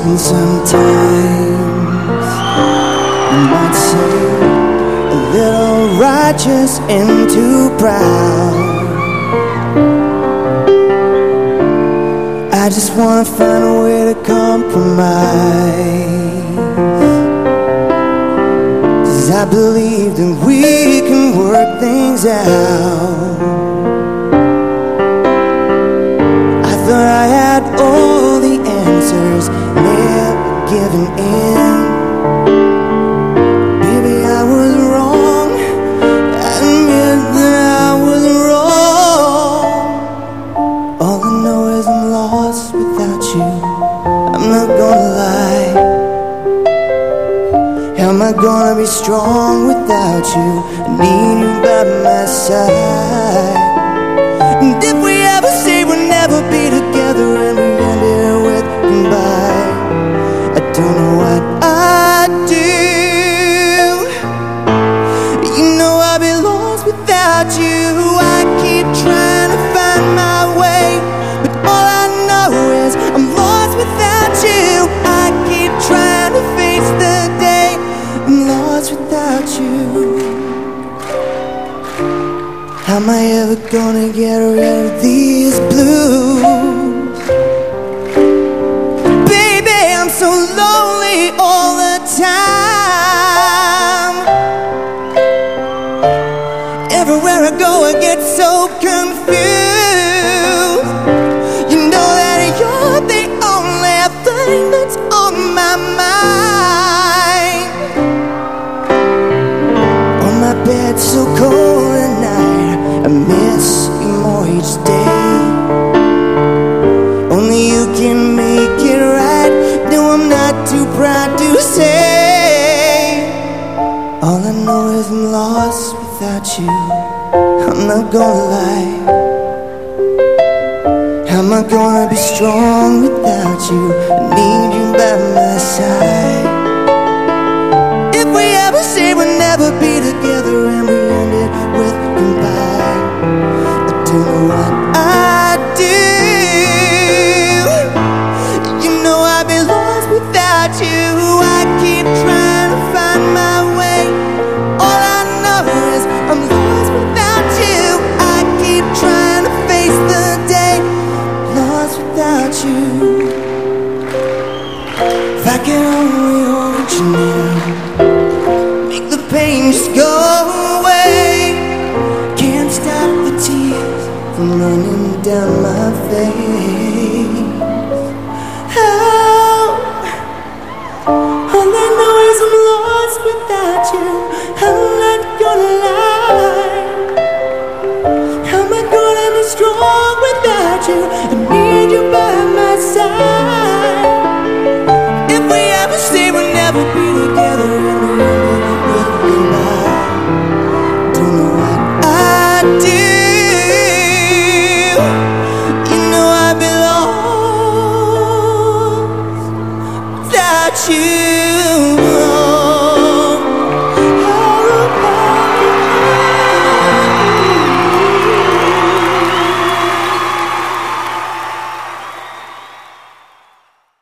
And sometimes you might seem a little righteous and too proud. I just wanna find a way to compromise, 'cause I believe that we can work things out. I thought I had all the answers, never giving in. Baby, I was wrong, I admit that I was wrong. All I know is I'm lost without you, I'm not gonna lie. How am I gonna be strong without you? I need you by my side. And if we ever say we'll never be together and we end it with goodbye, I don't know what I'd do. You know I'd be lost without you. I keep trying to find my way, but all I know is I'm lost without you. I keep trying to face the day I'm lost without you. How am I ever gonna get rid of these blues? Baby, I'm so lonely all the time. Everywhere I go I get so confused. You know that you're the only thing that's on my mind. On my bed so cold at night, I miss you more each day. Only you can make it right. No, I'm not too proud to say. All I know is I'm lost without you, I'm not gonna lie. How am I gonna be strong without you? I need you by my side. If we ever say we'll never be together and we end it with goodbye, I don't know what I'd do. You know I'd be lost without you. I keep trying to find my way. All I know is I'm lost without you. I keep trying to face the day lost without you. If I could only hold you now, make the pain just go away. Can't stop the tears from running down my face. Oh, all I know is I'm lost without you, I'm not gonna lie. How am I gonna be strong without you? I need you by my side. If we ever say we'll never be together and we end it with goodbye, don't know what I'd do. You know I'd be lost without you.